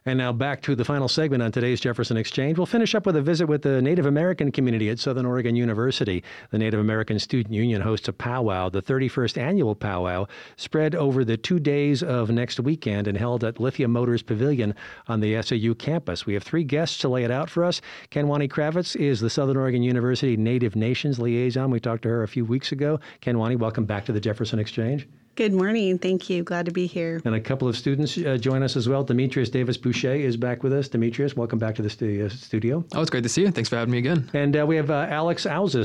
And now back to the final segment on today's Jefferson Exchange. We'll finish up with a visit with the Native American community at Southern Oregon University. The Native American Student Union hosts a powwow, the 31st annual powwow, spread over the 2 days of next weekend and held at Lithium Motors Pavilion on the SOU campus. We have 3 guests to lay it out for us. Kanwani Kravitz is the Southern Oregon University Native Nations Liaison. We talked to her a few weeks ago. Kanwani, welcome back to the Jefferson Exchange. Good morning. Thank you. Glad to be here. And a couple of students join us as well. Demetrius Davis Boucher is back with us. Demetrius, welcome back to the studio. Oh, it's great to see you. Thanks for having me again. And we have Alex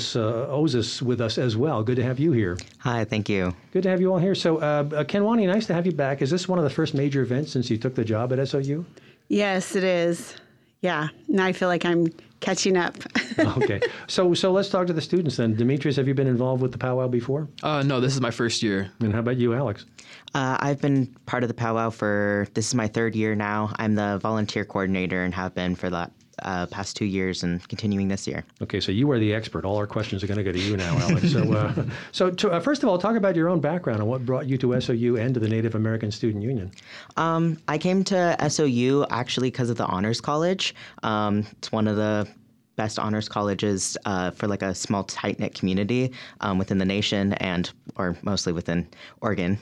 Ozis with us as well. Good to have you here. Hi, thank you. Good to have you all here. So, Kanwani, nice to have you back. Is this one of the first major events since you took the job at SOU? Yes, it is. Yeah. Now I feel like I'm catching up. Okay. So let's talk to the students then. Demetrius, have you been involved with the powwow before? No, this is my first year. And how about you, Alex? I've been part of the powwow this is my 3rd year now. I'm the volunteer coordinator and have been for the past 2 years and continuing this year. Okay, so you are the expert. All our questions are going to go to you now, Alex. First of all, talk about your own background and what brought you to SOU and to the Native American Student Union. I came to SOU actually because of the Honors College. It's one of the best honors colleges for like a small, tight-knit community within the nation or mostly within Oregon.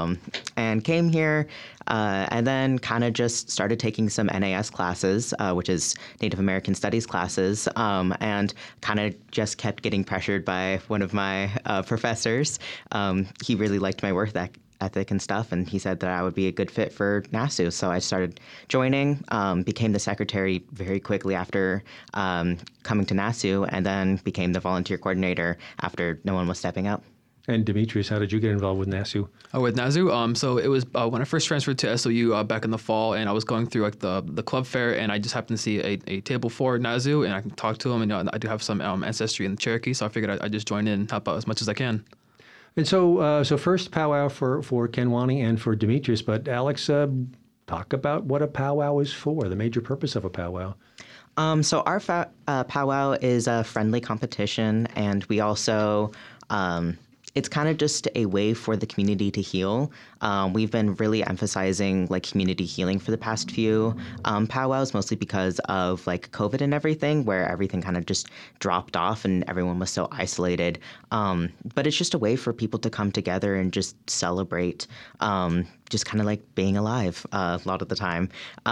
And came here and then kind of just started taking some NAS classes, which is Native American Studies classes, and kind of just kept getting pressured by one of my professors. He really liked my work ethic and stuff, and he said that I would be a good fit for NASU. So I started joining, became the secretary very quickly after coming to NASU, and then became the volunteer coordinator after no one was stepping up. And Demetrius, how did you get involved with NASU? With NASU, so it was when I first transferred to SOU back in the fall, and I was going through like the club fair, and I just happened to see a table for NASU, and I can talk to them, and I do have some ancestry in Cherokee, so I figured I'd just join in and help out as much as I can. And so first powwow for Kanwani and for Demetrius, but Alex, talk about what a powwow is for, the major purpose of a powwow. So our powwow is a friendly competition, and we also it's kind of just a way for the community to heal. We've been really emphasizing like community healing for the past few powwows, mostly because of like COVID and everything, where everything kind of just dropped off and everyone was so isolated. But it's just a way for people to come together and just celebrate, just kind of like being alive a lot of the time.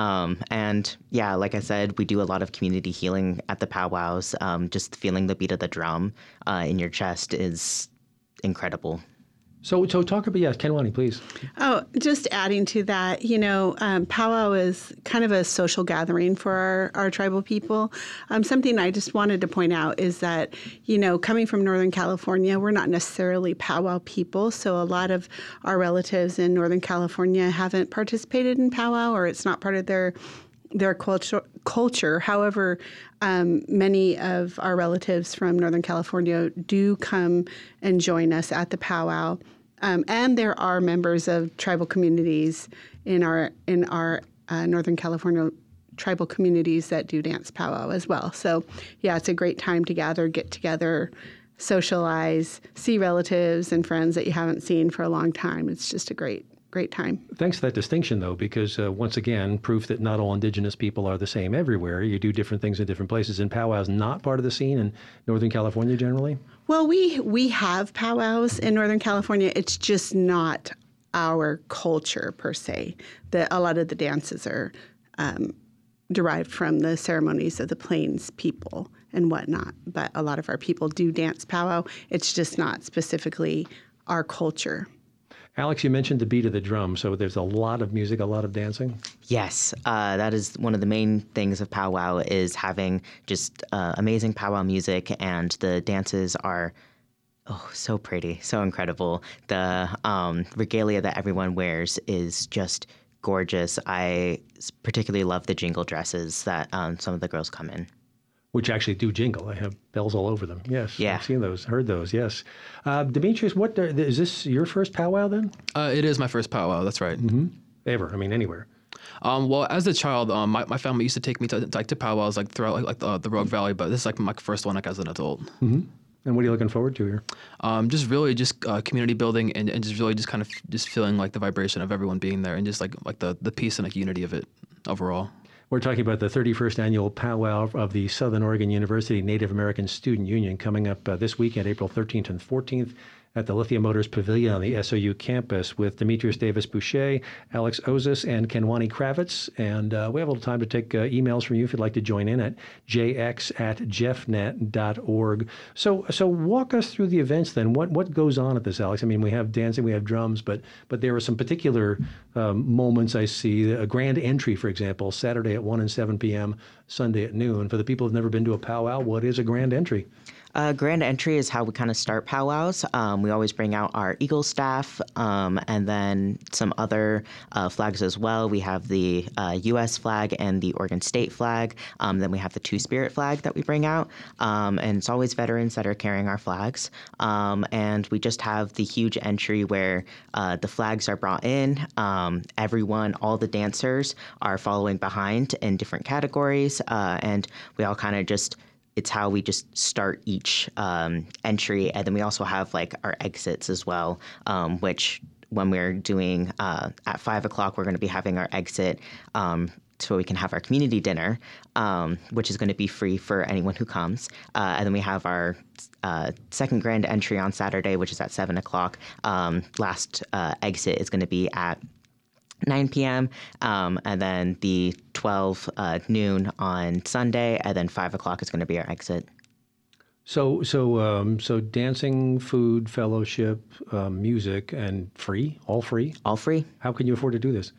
And yeah, like I said, we do a lot of community healing at the powwows. Just feeling the beat of the drum in your chest is incredible. So talk about, Kanwani, please. Oh, just adding to that, powwow is kind of a social gathering for our tribal people. Something I just wanted to point out is that, coming from Northern California, we're not necessarily powwow people. So a lot of our relatives in Northern California haven't participated in powwow, or it's not part of their culture. However, many of our relatives from Northern California do come and join us at the powwow. And there are members of tribal communities in our Northern California tribal communities that do dance powwow as well. So, yeah, it's a great time to get together, socialize, see relatives and friends that you haven't seen for a long time. It's just a great time. Thanks for that distinction, though, because once again, proof that not all Indigenous people are the same everywhere. You do different things in different places. And powwow's not part of the scene in Northern California generally? Well, we have powwows in Northern California. It's just not our culture per se. A lot of the dances are derived from the ceremonies of the Plains people and whatnot. But a lot of our people do dance powwow. It's just not specifically our culture. Alex, you mentioned the beat of the drum, so there's a lot of music, a lot of dancing? Yes, that is one of the main things of powwow is having just amazing powwow music, and the dances are so pretty, so incredible. The regalia that everyone wears is just gorgeous. I particularly love the jingle dresses that some of the girls come in. Which actually do jingle. They have bells all over them. Yes, yeah. I've seen those, heard those, yes. Demetrius, is this your first powwow then? It is my first powwow, that's right. Mm-hmm. Ever, anywhere. Well, as a child, my family used to take me to powwows throughout the Rogue Valley, but this is my first one as an adult. Mm-hmm. And what are you looking forward to here? Just really community building and just really just kind of just feeling like the vibration of everyone being there and just like the peace and unity of it overall. We're talking about the 31st annual powwow of the Southern Oregon University Native American Student Union coming up this weekend, April 13th and 14th. At the Lithia Motors Pavilion on the SOU campus with Demetrius Davis Boucher, Alex Ozis, and Kenwani Kravitz. And we have a little time to take emails from you if you'd like to join in at jx@jeffnet.org. So walk us through the events then. What goes on at this, Alex? I mean, we have dancing, we have drums, but there are some particular moments I see. A grand entry, for example, Saturday at 1 and 7 p.m., Sunday at noon. For the people who've never been to a powwow, what is a grand entry? Grand entry is how we kind of start powwows. We always bring out our Eagle staff and then some other flags as well. We have the U.S. flag and the Oregon State flag. Then we have the Two-Spirit flag that we bring out. And it's always veterans that are carrying our flags. And we just have the huge entry where the flags are brought in. Everyone, all the dancers are following behind in different categories. And we all kind of just... It's how we just start each entry. And then we also have like our exits as well, which when we're doing at 5 o'clock, we're going to be having our exit so we can have our community dinner, which is going to be free for anyone who comes. And then we have our second grand entry on Saturday, which is at 7 o'clock. Last exit is going to be at 9 p.m. And then the 12 noon on Sunday, and then 5 o'clock is going to be our exit. So dancing, food, fellowship, music, and free, all free? All free. How can you afford to do this?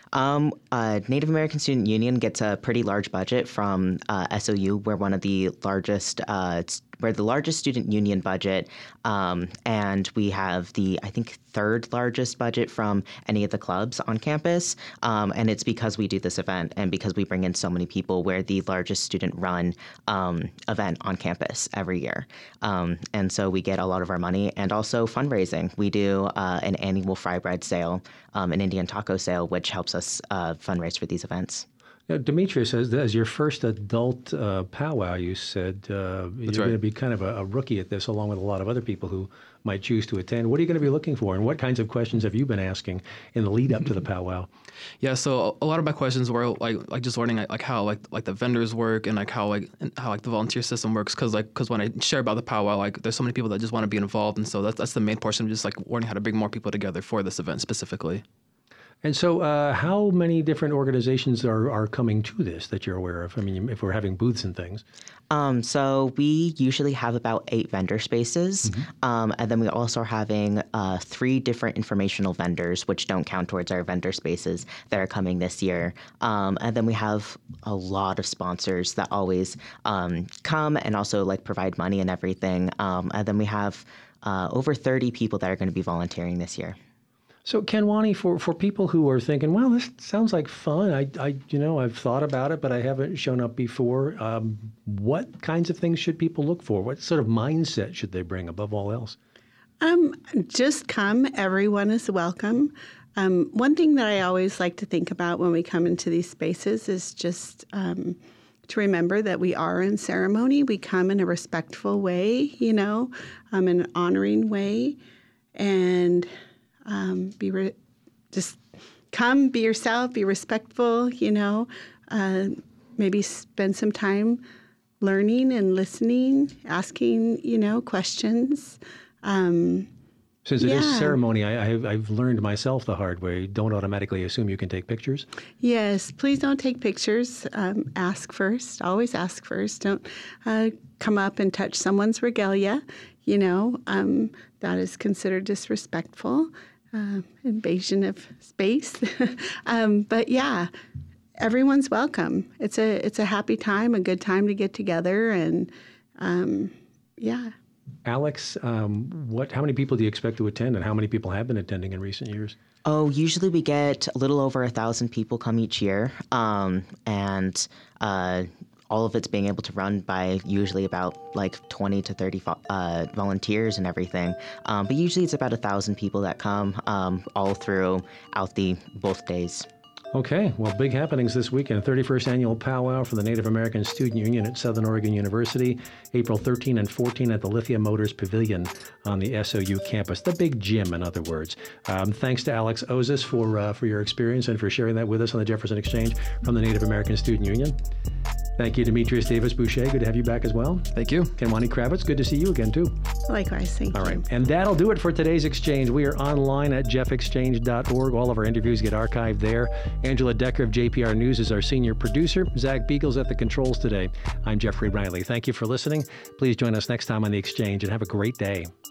Native American Student Union gets a pretty large budget from SOU. We're one of the largest, we're the largest student union budget, and we have the, I think, third largest budget from any of the clubs on campus, and it's because we do this event and because we bring in so many people. We're the largest student-run event on campus every year, and so we get a lot of our money, and also fundraising. We do an annual fry bread sale, an Indian taco sale, which helps us fundraise for these events. Now, Demetrius, as your first adult powwow, you said you're going to be kind of a rookie at this, along with a lot of other people who might choose to attend. What are you going to be looking for, and what kinds of questions have you been asking in the lead up to the powwow? Yeah, so a lot of my questions were like just learning like how like the vendors work and like how the volunteer system works, because when I share about the powwow, like there's so many people that just want to be involved, and so that's the main portion of just like learning how to bring more people together for this event specifically. And so how many different organizations are coming to this that you're aware of? I mean, if we're having booths and things. So we usually have about 8 vendor spaces. And then we also are having 3 different informational vendors, which don't count towards our vendor spaces, that are coming this year. And then we have a lot of sponsors that always come and also like provide money and everything. And then we have over 30 people that are going to be volunteering this year. So, Kenwani, for people who are thinking, well, this sounds like fun. I've thought about it, but I haven't shown up before. What kinds of things should people look for? What sort of mindset should they bring above all else? Just come. Everyone is welcome. One thing that I always like to think about when we come into these spaces is just to remember that we are in ceremony. We come in a respectful way, in an honoring way, and just come, be yourself, be respectful, maybe spend some time learning and listening, asking, questions. Since it is ceremony, I've learned myself the hard way. Don't automatically assume you can take pictures. Yes, please don't take pictures. Ask first. Always ask first. Don't come up and touch someone's regalia. That is considered disrespectful. Invasion of space. But yeah, everyone's welcome. It's a happy time, a good time to get together, and yeah. Alex, how many people do you expect to attend, and how many people have been attending in recent years? Oh, usually we get a little over 1,000 people come each year, and all of it's being able to run by usually about like 20 to 30 volunteers and everything. But usually it's about 1,000 people that come all throughout both days. Okay, well, big happenings this weekend. 31st Annual Powwow for the Native American Student Union at Southern Oregon University, April 13 and 14 at the Lithia Motors Pavilion on the SOU campus, the big gym, in other words. Thanks to Alex Ozis for your experience and for sharing that with us on the Jefferson Exchange from the Native American Student Union. Thank you, Demetrius Davis-Boucher. Good to have you back as well. Thank you. Kenwani Kravitz, good to see you again, too. Likewise, thank you. All right, and that'll do it for today's Exchange. We are online at jeffexchange.org. All of our interviews get archived there. Angela Decker of JPR News is our senior producer. Zach Beagle's at the controls today. I'm Jeffrey Riley. Thank you for listening. Please join us next time on The Exchange, and have a great day.